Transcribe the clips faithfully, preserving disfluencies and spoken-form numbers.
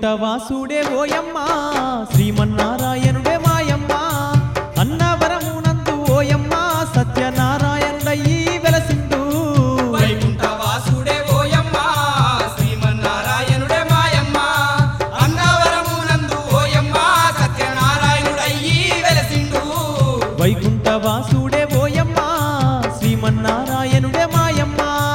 వైకుంఠవాసుడే ఓయమ్మ శ్రీమన్నారాయణుడే మాయమ్మ అన్నవరమునందు ఓయమ్మ సత్యనారాయణుడయ్యి వెలసిండు వైకుంఠవాసుడే ఓయమ్మ శ్రీమన్నారాయణుడే మాయమ్మ అన్నవరమునందు ఓయమ్మ సత్యనారాయణుడయ్యి వెలసిండు వైకుంఠవాసుడే ఓయమ్మ శ్రీమన్నారాయణుడే మాయమ్మ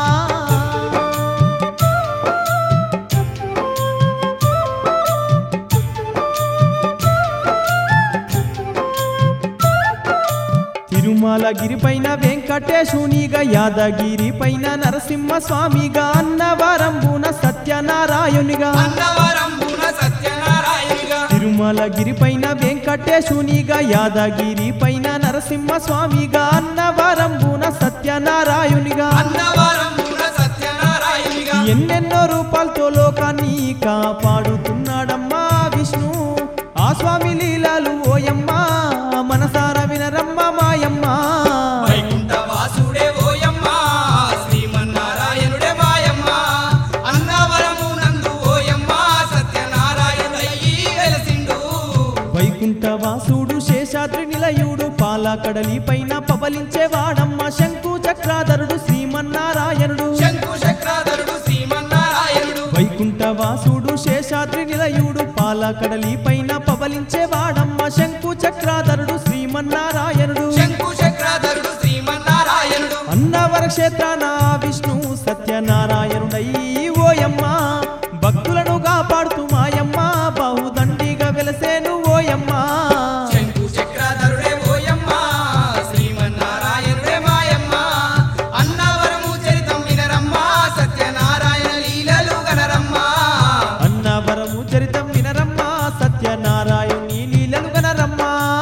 తిరుమలగిరి పైన వెంకటేశునిగా యాదగిరి పైన నరసింహ స్వామిగా అన్నవరంబున సత్యనారాయణునిగా అన్నవరంబున సత్యనారాయణునిగా తిరుమలగిరి పైన వెంకటేశునిగా యాదగిరి పైన నరసింహ స్వామిగా అన్నవరంబున సత్యనారాయణునిగా అన్నవరంబున సత్యనారాయణునిగా ఎన్నెన్నో రూపాలతో లోకాన్ని కాపాడుతున్నాడమ్మా విష్ణు ఆ స్వామి లీలాలు ఓయమ్మ మనసార వినరమ్మ మాయమ్మ వైకుంఠవాసుడే ఓయమ్మ శ్రీమన్నారాయణుడే మాయమ్మ అన్నవరమునందు ఓయమ్మ సత్యనారాయణుడయ్యి వెలసిండు వైకుంఠవాసుడు శేషాద్రి నిలయుడు పాలకడలి పైన పబలించేవాడమ్మ శంకు చక్రాధరుడు శ్రీమన్నారాయణుడు శంకు చక్రాధరుడు శ్రీమన్నారాయణుడు వైకుంఠవాసుడు శేషాద్రి నిలయుడు పాలకడలి పైన పబలించేవాడమ్మ శంకు చక్రాధరుడు శ్రీమన్నారాయణుడు శంకు చక్రాధరుడు శ్రీమన్నారాయణుడు అన్నవర క్షేత్రాన విష్ణు సత్యనారాయణుడయ్యి ఓయమ్మ భక్తులను కాపాడుతూ మాయమ్మ బహుదండిగా వెలసేను ఓయమ్మ శంకు చక్రాధరుడే ఓయమ్మ శ్రీమన్నారాయణుడే మాయమ్మ అన్నవరము చరితం వినరమ్మ సత్యనారాయణ లీలలు గనరమ్మ అన్నవరము చరితం వినరమ్మ సత్యనారాయణుని లీలలు గనరమ్మ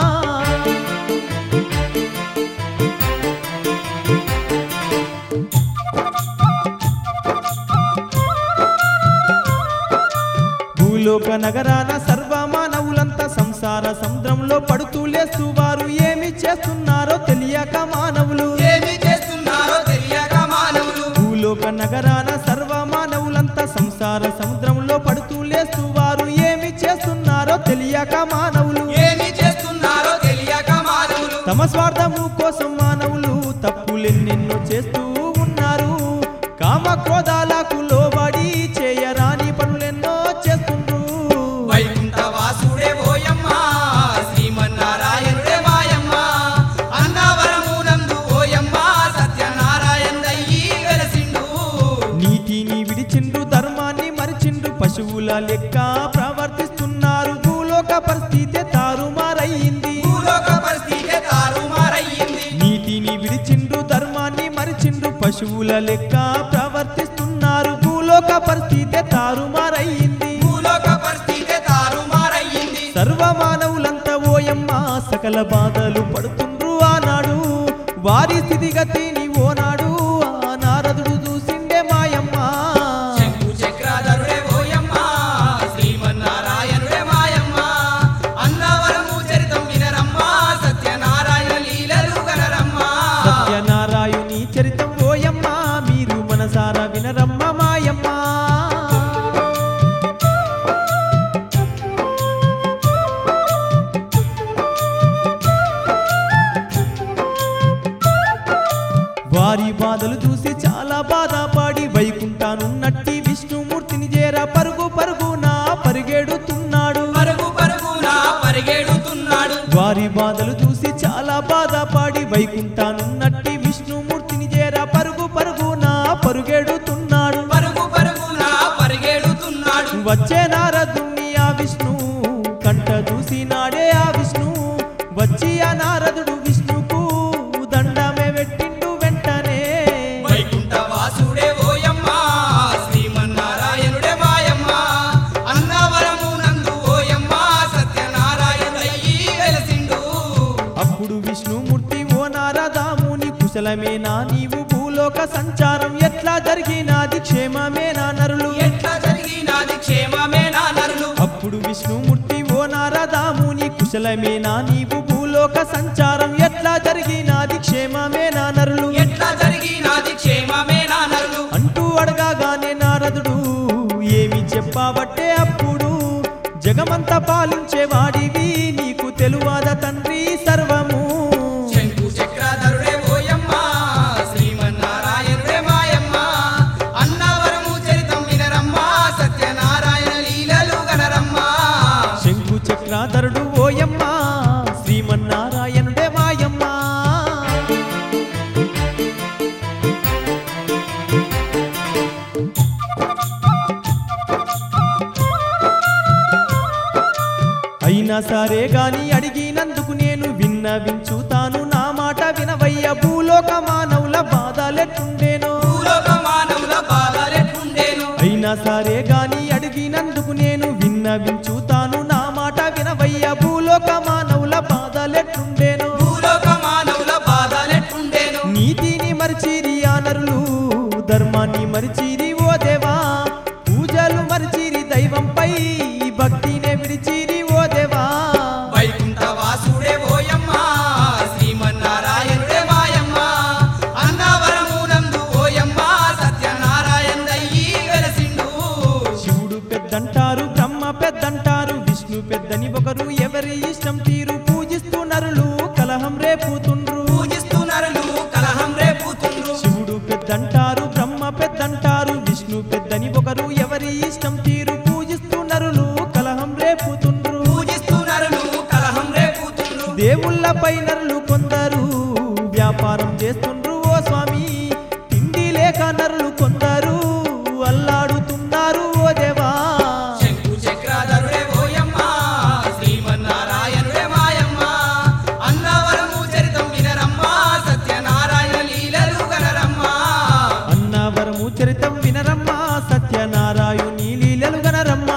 భూలోక నగరాన సర్వమానవులంతా సంసార సముద్రంలో పడుతూ లేస్తూ వారు ఏమి చేస్తున్నారో తెలియక మానవులు ఏమి చేస్తున్నారో తెలియక మానవులు భూలోక నగరాన సర్వమానవులంతా సంసార సముద్రంలో పడుతూ లేస్తూ వారు ఏమి చేస్తున్నారో తెలియక మానవులు ఏమి చేస్తున్నారో తెలియక మానవులు తమ స్వార్థము కోసం మానవులు తప్పులెన్నెన్నో చేస్తూ ఉన్నారు కామ క్రోధాలకు లోబడి చేయరాని పనులెన్నో చేస్తుండ్రు వైకుంఠవాసుడే ఓయమ్మ శ్రీమన్నారాయణుడే మాయమ్మ అన్నవరమునందు ఓయమ్మ సత్యనారాయణుడయ్యి వెలసిండు నీతిని విడిచిండ్రు ధర్మాన్ని మరిచిండ్రు పశువుల లెక్క ప్రవర్తిస్తున్నారు భూలోక పరిస్థితి తారుమారయ్యింది భూలోక పరిస్థితి తారుమారయ్యింది నీతిని విడిచిండ్రు ధర్మాన్ని మరిచిండ్రు పశువుల లెక్క ప్రవర్తిస్తున్నారు భూలోక పరిస్థితి తారుమారయ్యింది భూలోక పరిస్థితి తారుమారయ్యింది సర్వమానవులంతా ఓయమ్మ సకల బాధలు పడుతుండ్రు ఆనాడు వారి స్థితిగతిని ఓనాడు ఆ నారదుడు చూసిండే మాయమ్మ శంకు చక్రాధరుడే ఓయమ్మ శ్రీమన్నారాయణుడే మాయమ్మ అన్నవరము చరితం వినరమ్మ సత్యనారాయణ లీలలు గనరమ్మ సత్యనారాయణి చరితం ఓయమ్మ మీరు మనసారా వినరమ్మ మాయమ్మ వారి బాధలు చూసి చాలా బాధపడి వైకుంఠానున్నట్టి విష్ణుమూర్తిని చేర పరుగు పరుగున పరిగెడుతున్నాడు పరుగు పరుగున పరిగెడుతున్నాడు వారి బాధలు చూసి చాలా బాధపడి వైకుంఠానున్నట్టి విష్ణుమూర్తిని చేర పరుగు పరుగున పరుగెడుతున్నాడు పరుగు పరుగున పరిగెడుతున్నాడు వచ్చే నారదుణ్ణి ఆ విష్ణు కంట చూసినాడే ఆ విష్ణు వచ్చి ఆ నారదుడు విష్ణుకు దండమే పెట్టిండు వెంటనే వైకుంఠవాసుడే ఓయమ్మ శ్రీమన్నారాయణుడే మాయమ్మ అన్నవరమునందు ఓయమ్మ సత్యనారాయణుడయ్యి వెలసిండు అప్పుడు విష్ణుమూర్తి ఓ నారదాముని కుశలమేనా నీవు భూలోక సంచారం ఎట్లా జరిగినాది క్షేమమేనా నరులు ఎట్లా జరిగినాది క్షేమమేనా నరులు అప్పుడు విష్ణుమూర్తి ఓ నారదాముని కుశలమేనా నీవు భూలోక సంచారం ఎట్లా జరిగినాది క్షేమమేనా నరులు ఎట్లా జరిగినాది క్షేమమేనా నరులు అంటూ అడగాగానే నారదుడు ఏమి చెప్పాబట్టే అప్పుడు జగమంతా పాలించేవాడివి నీకు తెలువాద తండ్రి సర్వము శంకు చక్రధరుడే ఓయమ్మ శ్రీమన్నారాయణుడే మాయమ్మ అన్నవరము చరితం వినరమ్మ సత్యనారాయణ లీలలు గనరమ్మ శంకు చక్రాధరుడు ఓయమ్మ శ్రీమన్నారాయణుడే మాయమ్మ అయినా సరే గాని అడిగినందుకు నేను విన్నవించుతాను నా మాట వినవయ్య భూలోక మానవుల బాధలెట్టుండేను భూలోక మానవుల బాధలెట్టుండేను అయినా సరే గాని అడిగినందుకు నేను విన్నవించుతాను నా మాట వినవయ్య భూలోక మానవుల బాధలెట్టుండేను భూలోక మానవుల బాధలెట్టుండేను నీతిని మరిచిరి ఆ నరులు ధర్మాన్ని మరిచిరి ఓ దేవా పూజలు మరిచిరి దైవంపై భక్తినే విడిచిరి ఓ దేవా వైకుంఠ వాసుడే ఓయమ్మ శ్రీమన్నారాయణుడే మాయమ్మ అన్నవరము నందు ఓయమ్మ సత్యనారాయణ దయ్యి వెలసిండు శివుడు పెద్దంటారు బ్రహ్మ పెద్దంటారు విష్ణు పెద్దని ఒకరు ఎవరి ఇష్టం తీరు పూజిస్తూ నరులు కలహం రేపుతుండ్రు పూజిస్తూ నరులు కలహం రేపుతుండ్రు శివుడు పెద్దంటారు బ్రహ్మ పెద్దంటారు విష్ణు పెద్దని ఒకరు ఎవరి ఇష్టం తీరు పూజిస్తూ నరులు కలహం రేపుతుండ్రు పూజిస్తూ నరులు కలహం రేపుతుండ్రు దేవుళ్ళపై నరులు కొందరు వ్యాపారం చేస్తుండ్రు ఓ స్వామి తిండి లేక నరులు కొందరు అల్లాడుతున్నారు ఓ దేవా శంకు చక్రధరుడే ఓయమ్మ శ్రీమన్నారాయణుడే మాయమ్మ అన్నవరము చరితం వినరమ్మ సత్యనారాయణ లీలలు గనరమ్మ అన్నవరము చరితం వినరమ్మా సత్యనారాయణి లీలలు గనరమ్మా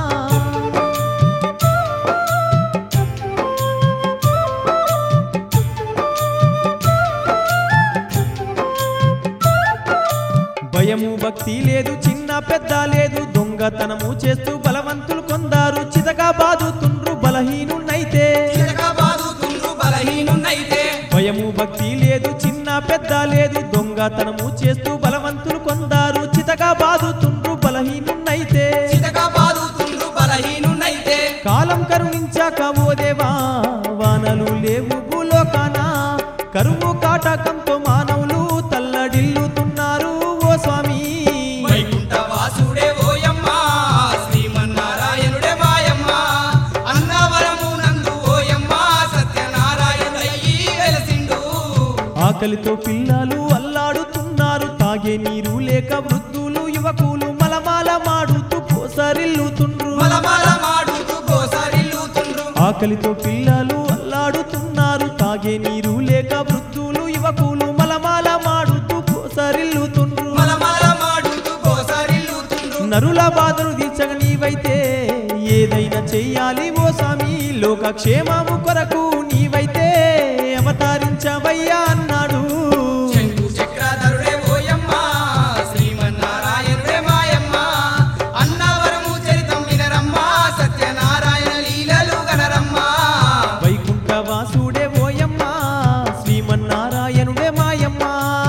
భయము భక్తి లేదు చిన్న పెద్ద లేదు దొంగతనము చేస్తూ బలవంతులు కొందారు చితగా బాదుతుండ్రు బలహీనున్నైతే చితక బాదుతుండ్రు బలహీనున్నైతే భయము భక్తి లేదు చిన్న పెద్ద లేదు దొంగతనము చేస్తూ బలవంతులు కొందారు చితగా బాదుతుండ్రు బలహీనున్నైతే చితక బాదుతుండ్రు బలహీనున్నైతే కాలం కరుణించాక ఓ దేవా వానలు లేవు భూలోకాన కరువు కాటకంతో మానవులు తల్లడిల్లుతున్నారు ఓ స్వామి వైకుంఠ వాసుడే ఓయమ్మ శ్రీమన్నారాయణుడే మాయమ్మ అన్నవరము నందు ఓయమ్మ సత్యనారాయణ దయ్యి వెలసిండు ఆకలితో పిల్లలు అల్లాడుతున్నారు తాగే నీరు లేక వృద్ధులు యువకులు మలమాల మాడుతూ పోసరిల్లుతుండ్రు మలమల మాడుతూ గోసరిల్లుతుండ్రు ఆకలితో పిల్లలు అల్లాడుతున్నారు తాగే నీరు లేక వృద్ధులు యువకులు మలమాల మాడుతూ పోసరిల్లుతుండ్రు మలమల మాడుతూ గోసరిల్లుతుండ్రు నరుల బాధలు తీర్చగ నీవైతే ఏదైనా చెయ్యాలి ఓ స్వామి లోకక్షేమము కొరకు నీవైతే అవతరించవయ్యా అన్నాడు శంకు చక్రధరుడే ఓయమ్మ శ్రీమన్నారాయణుడే మాయమ్మ అన్నవరము చరితం వినరమ్మ సత్యనారాయణ లీలలు గనరమ్మ వైకుంఠ వాసుడే ఓయమ్మ శ్రీమన్నారాయణుడే మాయమ్మ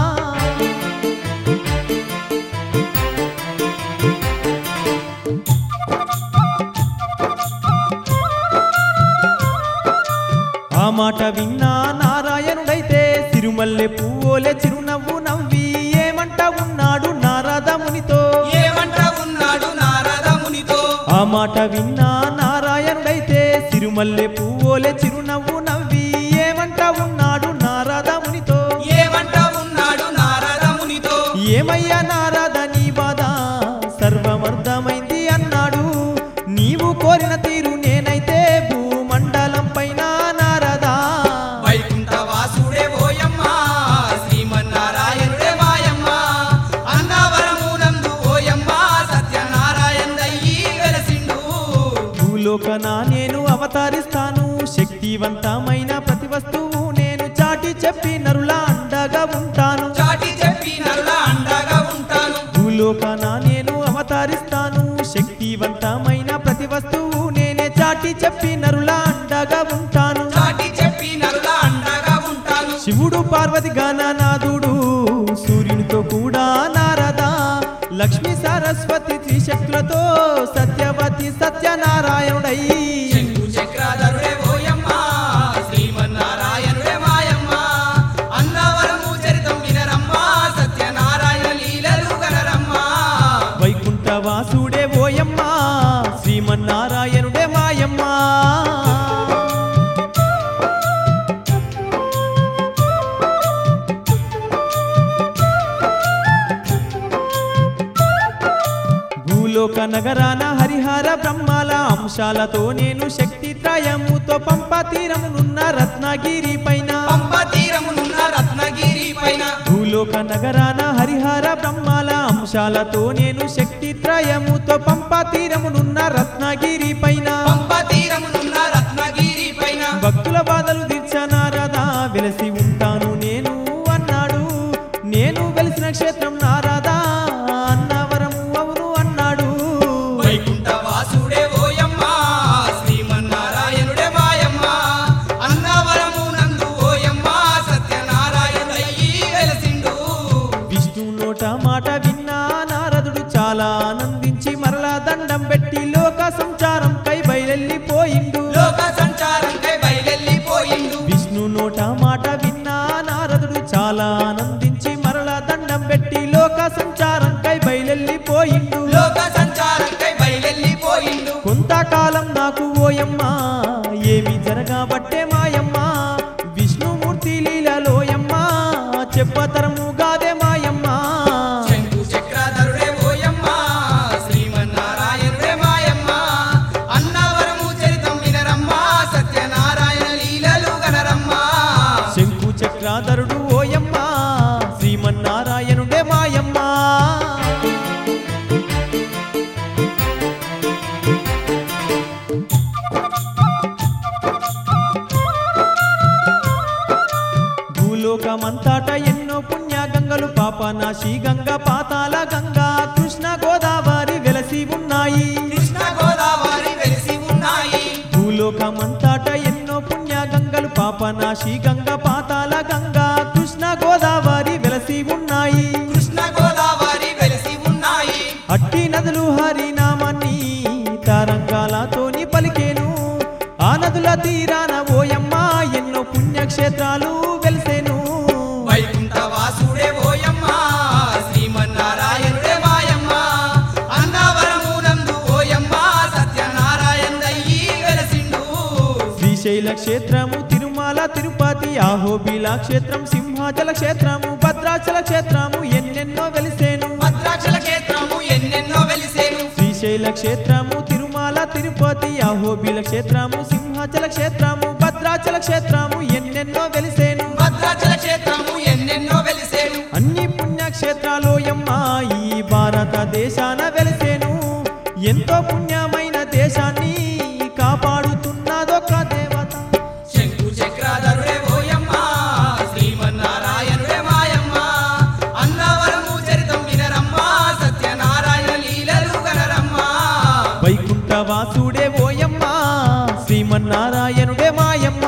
ఆ మాట విన్నా నారాయణుడైతే సిరుమల్లె పువ్వులే చిరునవ్వు నవ్వి ఏమంట ఉన్నాడు నారద మునితో ఏమంట ఉన్నాడు నారద మునితో ఆ మాట విన్నా నారాయణుడైతే సిరుమల్లె పువ్వులే చిరునవ్వు నవ్వి ఏమంట ఉన్నాడు నారద మునితో ఏమంట ఉన్నాడు నారద మునితో ఏమయ్యా నారద నీ బాధ సర్వమర్థమైంది అన్నాడు నీవు కోరిన తీరు నేనైతే భూమండలం పైన నారదా వైకుంఠ వాసుడే ఓయమ్మ శ్రీమన్నారాయణుడే మాయమ్మ అన్నవరము నందు ఓయమ్మ సత్యనారాయణ దయ్యి వెలసిండు భూలోకన నేను అవతరిస్తాను శక్తివంతమైన ప్రతి వస్తువు నేను చాటి చెప్పి నరుల అండగా ఉంటాను చాటి చెప్పి నరుల అండగా ఉంటాను భూలోకన నేను అవతరిస్తాను శక్తివంతమైన ప్రతి వస్తువు నేనే చాటి చెప్పి నరుల అండగా ఉంటాను చాటి చెప్పి నరుల అండగా ఉంటాను శివుడు పార్వతి గణనాథుడు సూర్యునితో కూడా నారద లక్ష్మీ సరస్వతి త్రిశక్తులతో సత్యవతి సత్యనారాయణుడై శంకు చక్రధరుడే ఓయమ్మ శ్రీమన్నారాయణుడే మాయమ్మ అన్నవరము చరితం వినరమ్మ సత్యనారాయణ లీలలు గనరమ్మ వైకుంఠవాసుడే ఓయమ్మ శ్రీమన్నారాయణుడే మాయమ్మ భూలోక నగరాన హరిహర బ్రహ్మాల అంశాలతో నేను శక్తి త్రయముతో పంప తీరమునున్న రత్నగిరి పైన పంప తీరమునున్న రత్నగిరి పైన భూలోక నగరాన హరిహర బ్రహ్మాల అంశాలతో నేను శక్తి త్రయముతో పంప తీరమునున్న రత్నగిరి పైన పంప తీరమునున్న రత్నగిరి పైన భక్తుల బాధలు తీర్చనారదా వెలసి ఉంటాను నేను అన్నాడు నేను వెలిసిన క్షేత్రం నారదా అన్నవరము అవును అన్నాడు వైకుంఠవాసుడే ఓయమ్మ శ్రీమన్నారాయణుడే మాయమ్మ అన్నవరము నందు ఓయమ్మ సత్యనారాయణయ్యి వెలసిండు విష్ణు నోట మాట విన్నా నారదుడు చాలా ఆనందించి మరలా దండం పెట్టి లోక సంచారం కై బయలెళ్ళిపోయిండు లోక సంచారంకై బయలెళ్ళిపోయిండు విష్ణు నోట మాట విన్నా నారదుడు చాలా ఆనందించి మరలా దండం పెట్టి లోక సంచారం కై బయలెళ్ళిపోయిండు లోక సంచారంకై బయలెళ్ళిపోయిండు కొంతకాలం నాకు ఓయమ్మ ఏమి జరగబట్టే మాయమ్మ విష్ణుమూర్తి లీలలోయమ్మ చెప్పతరము గాదే మాయమ్మ శంకు చక్రధరుడే ఓయమ్మ శ్రీమన్నారాయణుడే మాయమ్మ అన్నవరము చరితం వినరమ్మ సత్యనారాయణ లీలలు గనరమ్మ శంకు చక్రాధరుడు ఓయమ్మ శ్రీమన్నారాయణుడే మాయమ్మ భూలోకమంతట ఎన్నో పుణ్య గంగలు పాపనాశి గంగ పాతాల గంగా కృష్ణ గోదావరి వెలసి ఉన్నాయి కృష్ణ గోదావరి వెలిసి ఉన్నాయి భూలోకమంతట ఎన్నో పుణ్య గంగలు పాపనాశి గంగ పాతాల గంగా కృష్ణ గోదావరి వెలసి ఉన్నాయి కృష్ణ గోదావరి వెలిసి ఉన్నాయి అట్టి నదులు హరినామాన్ని తరంగాలతోని పలికేను ఆ నదుల తీరాన ఓయమ్మ ఎన్నో పుణ్యక్షేత్రాలు వెలిసేను వైకుంఠవాసుడే ఓయమ్మ శ్రీమన్నారాయణుడే మాయమ్మ అన్నవరము నందు ఓయమ్మ సత్యనారాయణయ్యి వెలసిండు శ్రీశైల క్షేత్రము తిరుమల తిరుపతి ఆహోబిల క్షేత్రం సింహాచల క్షేత్రము భద్రాచల క్షేత్రము ఎన్నెన్నో వెలిసేను భద్రాచల క్షేత్రము ఎన్నెన్నో వెలిసేను శ్రీశైల క్షేత్రము తిరుమల తిరుపతి అహోబిల క్షేత్రము సింహాచల క్షేత్రము భద్రాచల క్షేత్రము ఎన్నెన్నో వెలిసేను భద్రాచల క్షేత్రము ఎన్నెన్నో వెలిసేను అన్ని పుణ్యక్షేత్రాలోయమ్మ ఈ భారతదేశాన వెలిసేను ఎంతో పుణ్యమైన దేశాన్ని కాపాడుతున్నదొక దేవత శంకు చక్రధరుడే ఓయమ్మ శ్రీమన్నారాయణుడే మాయమ్మ అన్నవరము చరితం వినరమ్మ సత్యనారాయణ లీలలు గనరమ్మ వైకుంఠవాసుడే ఓయమ్మ శ్రీమన్నారాయణుడే మాయమ్మ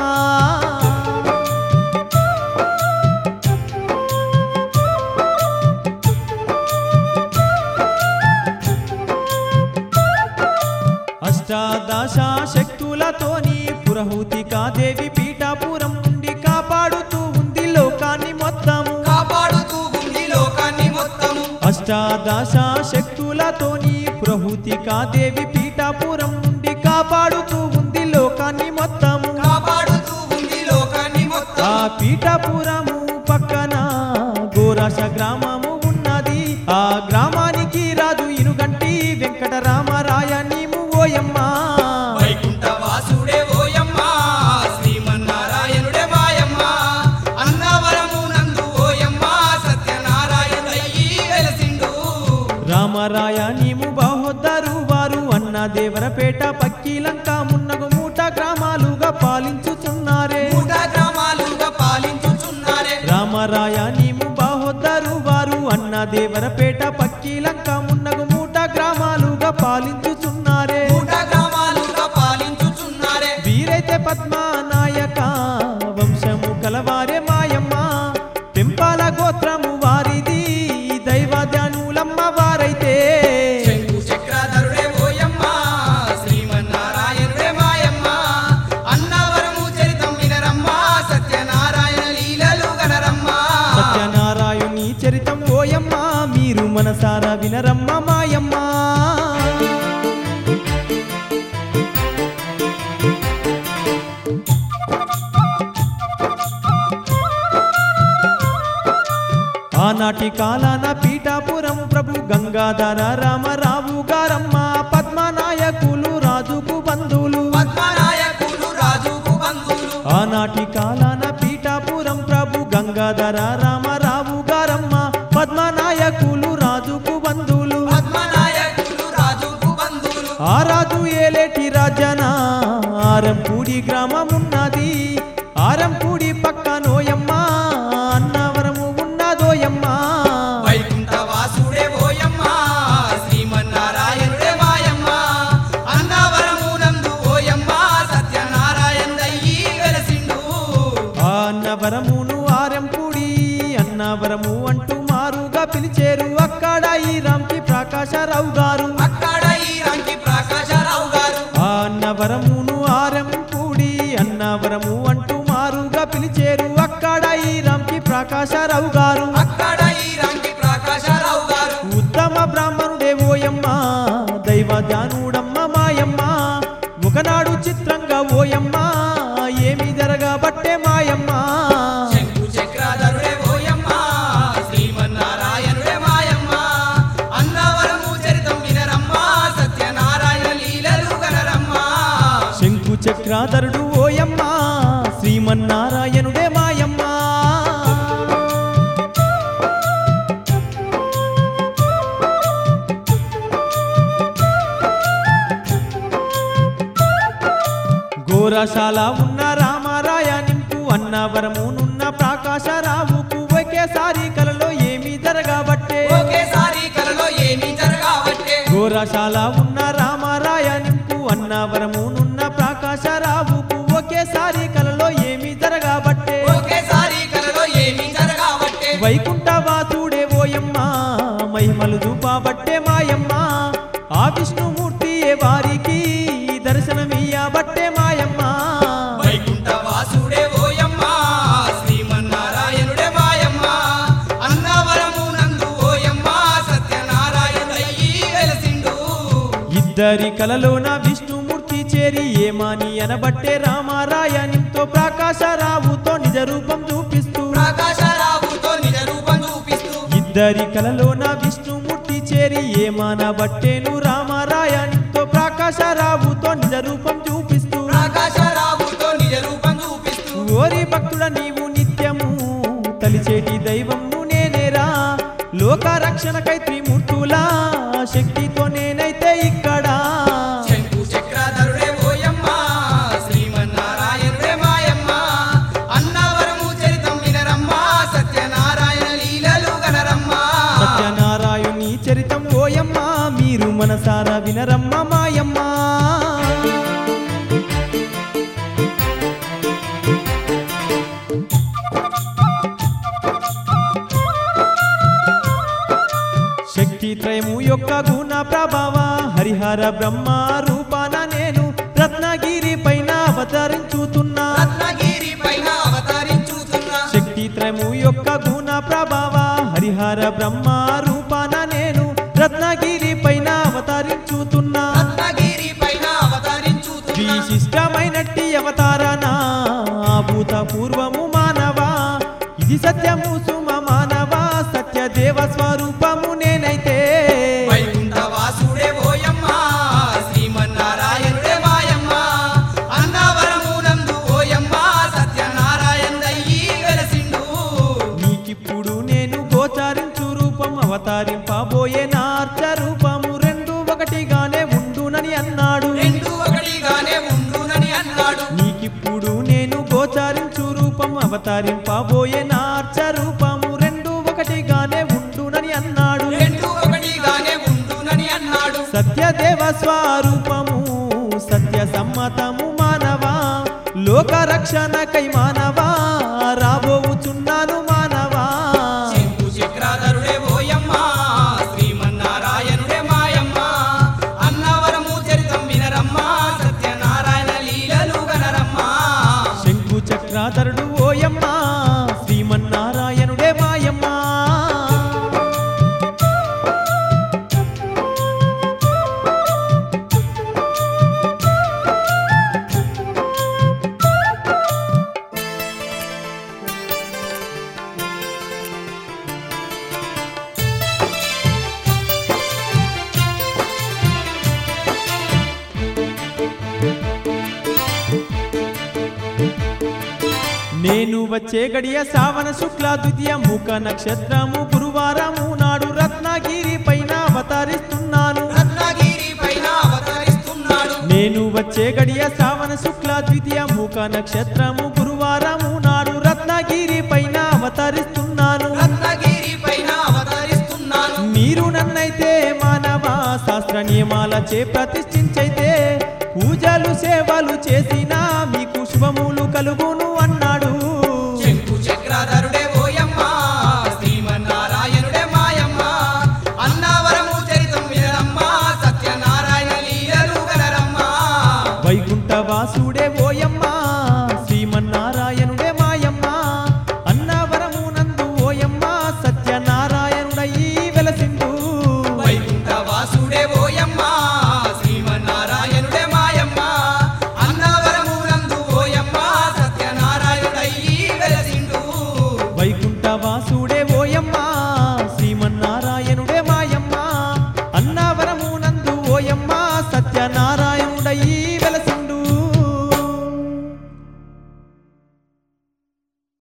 అష్టాదశ శక్తులతోని పురహూతికాదేవి పీఠాపురం నుండి కాపాడుతూ ఉంది లోకాన్ని మొత్తము కాపాడుతూ ఉంది లోకాన్ని మొత్తము అష్టాదశ శక్తులతోని పురహూతికాదేవి పీఠాపురం నుండి కాపాడుతూ ఉంది లోకాన్ని మొత్తము కాపాడుతూ ఉంది లోకాన్ని ఆ మొత్తం పీఠాపురము పక్కన గోరాశ గ్రామము ఉన్నది ఆ గ్రామానికి రాజు ఇనుగంటి వెంకటరామరాయ నీము ఓయమ్మ వైకుంఠవాసుడే ఓయమ్మ శ్రీమన్నారాయణుడే మాయమ్మ అన్నవరము నందు ఓయమ్మ సత్యనారాయణయ్యి వెలసిండు రామరాయ నీము బాహోద్దరు వారు అన్న దేవరపేట పక్కిలంక మున్నగు మూట గ్రామాలుగా పాలించుచున్నారే మూట గ్రామాలుగా పాలించుచున్నారే రామరాయ నీము బాహోద్దరు వారు అన్న దేవరపేట పక్కిలంక మున్నగు మూట గ్రామాలుగా పాలించుచున్నారే మూట గ్రామాలుగా పాలించుచున్నారే వీరైతే పద్మానాయక వంశము కలవారే మాయమ్మ పెంపాల గోత్రము వారిది దైవధ్యానులమ్మ వారైతే శంకు చక్రధరుడే ఓయమ్మ మనసారా వినరమ్మ మాయమ్మ. ఆనాటి కాలాన పీఠాపురం ప్రభు గంగాధర రామరావు గారమ్మ పద్మనాయకులు రాజుకు బంధువులు. పద్మనాయకులు రాజుకు బంధువులు. ఆనాటి కాలాన పీఠాపురం ప్రభు గంగాధర రామరావు గారమ్మ పద్మనాయకులు రాజుకు బంధువులు. పద్మనాయకులు రాజుకు బంధువులు. ఆ రాజు ఏలేటి రాజన ఆరంపూడి గ్రామమున్నది. ఆరంపూడి పక్కనోయమ్మ అన్నవరము ఉన్నదోయమ్మ. వైకుంఠ వాసుడే ఓయమ్మ శ్రీమన్నారాయణుడే మాయమ్మ. అన్నవరమునందు ఓయమ్మ సత్యనారాయణయ్యి వెలసిండు. ఆ అన్నవరమును ఆరంపూడి అన్నవరము అంటూ మారుగా పిలిచేరు. అక్కడ ఈ రాంకి ప్రకాశరావు గారు. అక్కడ ఈ రంకి ప్రకాశరావు గారు. ఆ అన్నవరమును ఆరంపూడి అన్నవరము అంటూ మారుగా పిలిచేరు. అక్కడ ఈ రాంకి ప్రకాశరావు గారు. అక్కడ ఈ రంకి ప్రకాశరావు గారు. ఉత్తమ బ్రాహ్మణుడే ఓయమ్మ దైవ ధ్యానుడమ్మ మాయమ్మ. ఒకనాడు చిత్రంగా ఓయమ్మ ఏమి జరగబట్టే మాయమ్మ. శంకు చక్రధరుడే ఓయమ్మ శ్రీమన్నారాయణుడే మాయమ్మ. అన్నవరము చరితం వినరమ్మ సత్యనారాయణ లీలలు గనరమ్మ. శంకు చక్రాధరుడు ఓయమ్మ శ్రీమన్నారాయణుడే మాయమ్మ. ఘోరశాల ఉన్న రామరాయ నింపు అన్నవరమునున్న ప్రకాశరావుకు ఒకేసారి కలలో ఏమి జరగబట్టే. ఒకేసారి కలలో ఏమి జరగబట్టే. ఘోరశాల ఉన్న రామరాయ నింపు అన్నవరమునున్న ప్రకాశరావుకు ఒకేసారి కలలో ఏమి జరగబట్టే. ఒకేసారి కలలో ఏమి జరగబట్టే. వైకుంఠ వాసుడే ఓయమ్మ మహిమలు చూపబట్టే మాయమ్మ. ఆ విష్ణుమూర్తి వారికి దర్శనమియ్యబట్టే మాయమ్మ. వైకుంఠ వాసుడే ఓయమ్మ శ్రీమన్నారాయణుడే మాయమ్మ. అన్నవరమునందు ఓయమ్మ సత్యనారాయణయ్యి వెలసిండు. ఇద్దరి కలలోన విష్ణుమూర్తి చేరి ఏమాని అనబట్టే రామరాయనితో ప్రకాశరావుతో నిజ రూపం చూపిస్తూ. ప్రకాశరావుతో నిజ రూపం చూపిస్తూ. ఇద్దరి కలలోన విష్ణుమూర్తి చేరి ఏమానబట్టేను రామరాయనితో ప్రకాశరావుతో నిజ రూపం చూపిస్తూ. ప్రకాశరావుతో నిజ రూపం చూపిస్తూ. ఓరి భక్తుడ నీవు నిత్యము తలిచేటి దైవము నేనేరా. లోక రక్షణకై త్రిమూర్తుల శక్తితో నేనైతే ఇక్కడ. శంకు చక్రధరుడే ఓయమ్మ శ్రీమన్నారాయణుడే మాయమ్మ. అన్నవరము చరితం వినరమ్మ సత్యనారాయణ లీలలు గనరమ్మ. సత్యనారాయణి చరితం ఓయమ్మ మీరు మనసారా వినరమ్మ మాయమ్మ. శక్తి త్రయము యొక్క గుణ ప్రభావ హరిహర బ్రహ్మ రూపాన నేను రత్నగిరి పైన అవతరించుతున్నా. రత్నగిరి పైన అవతరించుతున్నా. శక్తి త్రయము యొక్క గుణ ప్రభావ హరిహర బ్రహ్మ రూపాన నేను రత్నగిరి పైన అవతరించుతున్నా. రత్నగిరి పైన అవతరించుతున్నా. విశిష్టమైనట్టి అవతారణ భూత పూర్వము మానవా. ఇది సత్యము సుమ మానవా సత్యదేవ స్వరూపము నేనైతే. వైకుంఠ వాసుడే ఓయమ్మ శ్రీమన్నారాయణుడే మాయమ్మ. అన్నవరమునందు ఓయమ్మ సత్యనారాయణయ్యి వెలసిండు. నీకిప్పుడు నేను గోచారించు రూపం అవతారింపబోయే నార్చ రూపము రెండు ఒకటిగానే ఉండునని అన్నాడు. రెండు ఒకటిగానే ఉండునని అన్నాడు. నీకిప్పుడు నేను గోచారించు రూపం అవతారింపబోయే నార్చ రూపము రెండు ఒకటిగానే ఉండునని అన్నాడు. రెండు ఒకటిగానే ఉండునని అన్నాడు. సత్యదేవ స్వరూపము సత్య సమ్మతము మానవా. లోక రక్షణకై మానవా రాబోవుచున్నాను మానవా. శంకు చక్రధరుడే ఓయమ్మ శ్రీమన్నారాయణుడే మాయమ్మ. అన్నవరము చరితం వినరమ్మ సత్యనారాయణ లీలలు గనరమ్మ. శంకు చక్రాధరుడు ఓయమ్మ శ్రీమన్నారాయణుడే మాయమ్మ. నేను వచ్చే గడియ శ్రావణ శుక్ల ద్వితీయ మూక నక్షత్రము గురువారము నాడు రత్నగిరి పైన అవతరిస్తున్నాను రత్నగిరి పైన అవతరిస్తున్నాడు నేను వచ్చే గడియ శ్రావణ శుక్ల ద్వితీయ మూక నక్షత్రము గురువారము నాడు రత్నగిరి పైన అవతరిస్తున్నాను రత్నగిరి పైన అవతరిస్తున్నాను మీరు నన్నైతే మానవ శాస్త్ర నియమాలచే ప్రతిష్ఠించైతే పూజలు సేవలు చేసినా మీకు శుభములు కలుగును అన్నాడు శంకు చక్రధరుడే ఓయమ్మ శ్రీమన్నారాయణుడే మాయమ్మ అన్నవరము చరితం వినరమ్మ సత్యనారాయణ లీలలు గనరమ్మ వైకుంఠ వాసుడే ఓయమ్మ శ్రీమన్నారాయణుడే మాయమ్మ అన్నవరము నందు ఓయమ్మ సత్యనారాయణుడయి వెలసిండు వైకుంఠ వాసుడే ఓయమ్మ శ్రీమన్నారాయణుడే మాయమ్మ అన్నవరము నందు ఓయమ్మ సత్యనారాయణుడయ్యి వెలసిండు వైకుంఠ వాసుడే